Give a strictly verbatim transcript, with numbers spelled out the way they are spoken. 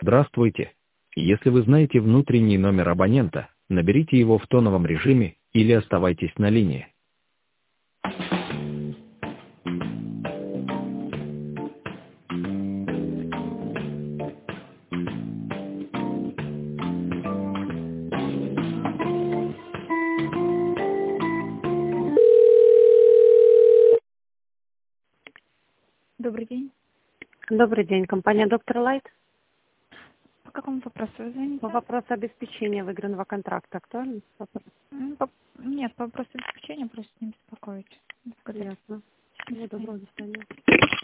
Здравствуйте. Если вы знаете внутренний номер абонента, наберите его в тоновом режиме или оставайтесь на линии. Добрый день. Добрый день, компания Доктор Лайт. По какому вопросу вы звоните? По вопросу обеспечения выигранного контракта. Актуальный вопрос? М, по- Нет, по вопросу обеспечения просто не беспокоить. Благодарю. Ясно. Всего доброго, до свидания.